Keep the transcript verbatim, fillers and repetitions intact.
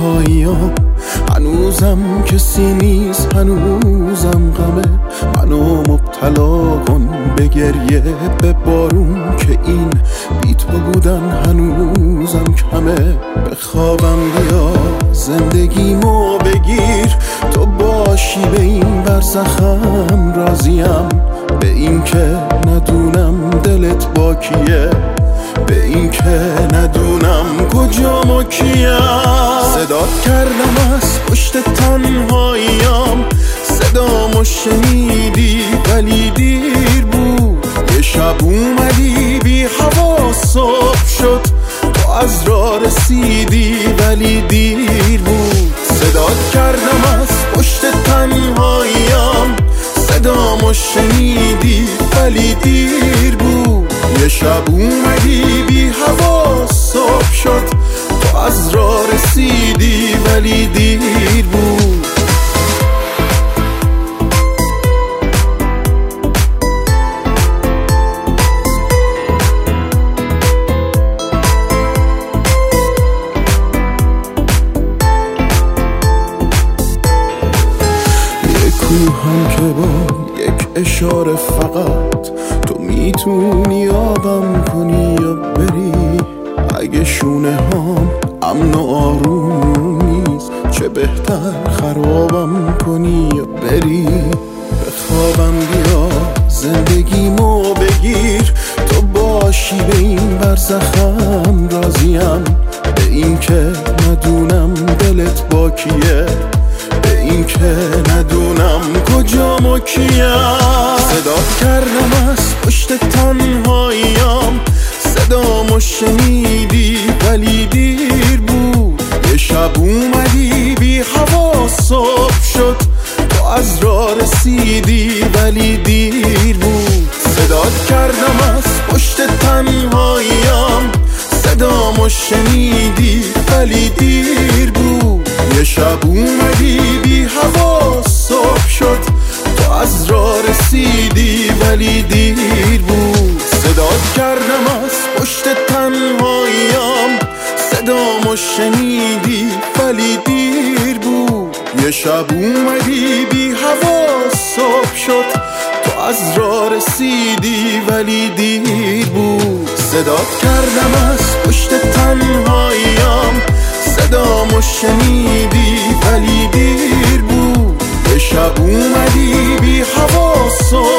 تنهاییام، هنوزم کسی نیست، هنوزم غمه. منو مبتلا کن به گریه، به بارون که این بی تو بودن هنوزم کمه. به خوابم بیا زندگیمو بگیر، تو باشی به این برزخم راضیم. به این که ندونم دلت با کیه، به این که ندونم کجام و کیم. صدات کردم از پشت تنهاییام، صدامو شنیدی ولی دیر بود. یه شب اومدی بی هوا صبح شد، تو از راه رسیدی ولی دیر بود. صدات کردم از پشت تنهاییام، صدامو شنیدی ولی دیر بود. یه شب اومدی بی هوا صبح شد، تو از راه رسیدی ولی دیر بود. کوهم که با یک اشاره فقط تو میتونی آبم کنی یا بری. اگه شونه هام امن و آروم نیست، چه بهتر خرابم کنی یا بری. به خوابم بیا زندگیمو بگیر، تو باشی به این برزخم راضیم. به این که ندونم دلت با کیه، به این که ندونم کجام و کیم. صدات کردم از پشت تنهاییام، صدامو شنیدی ولی دیر بود. یه شب اومدی بی هوا صبح شد، تو از راه رسیدی ولی دیر بود. صدات کردم از پشت تنهاییام، صدامو شنیدی ولی دیر بود. یه شب اومدی بی هوا صبح شد، تو از راه رسیدی ولی دیر بود. صدات کردم از پشت تنهاییام، صدامو شنیدی ولی دیر بود. یه شب اومدی بی هوا صبح شد، تو از راه رسیدی ولی دیر بود. صدات کردم از پشت تنهاییام، صدامو شنیدی ولی دیر بود. یه شب اومدی بی هوا صبح